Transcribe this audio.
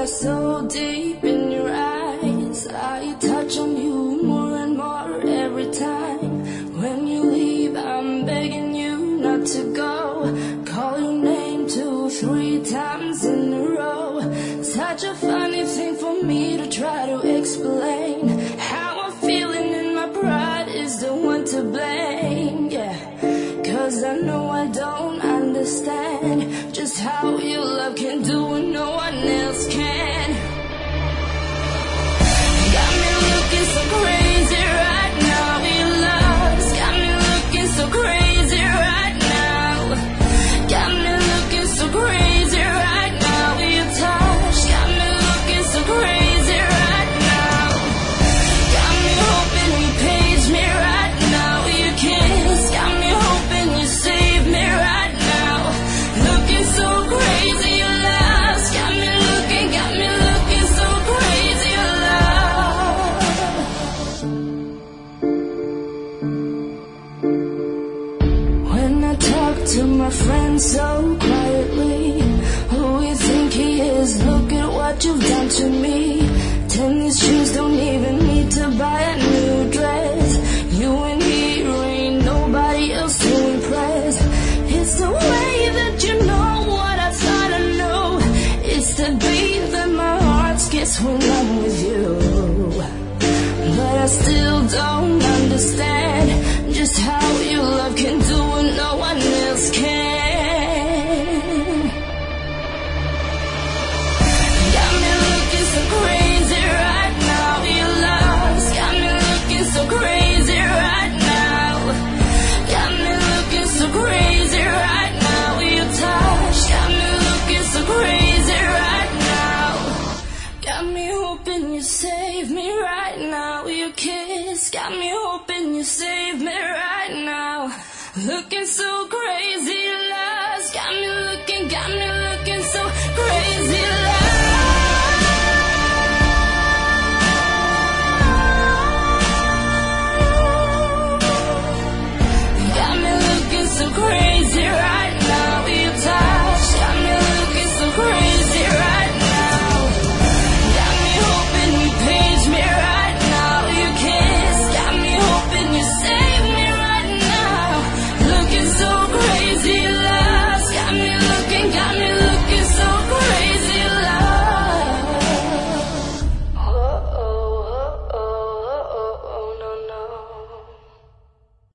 are so deep in your eyes. I touch on you more and more every time. When you leave, I'm begging you not to go. Call your name 2, 3 times in a row. Such a funny thing for me to try to explain. How I'm feeling in my pride is the one to blame, yeah. 'Cause I know I don't understand just how your love can do what no one else can. Got me looking so crazy right now. Your love's got me looking so crazy right now. Got me looking so crazy right now. Your touch got me looking so crazy right now. Got me hoping you page me right now. Your kiss got me hoping you save me right now. Looking so crazy, your love's got me looking so crazy, your love. When I talk to my friends so quietly, who you think he is? Look at what you've done to me. Tennis shoes, don't even need to buy a new dress. You and me, ain't nobody else to impress. It's the way that you know what I thought I knew. It's the beat that my heart skips when I'm with you. But I still don't understand just how your love can do what no one else can. Got me looking so crazy right now. Your love's got me looking so crazy right now. Got me looking so crazy right now. Your touch got me looking so crazy right now. Got me hoping you save me right now. Your kiss got me hoping you save me right now. Looking so crazy, love's got me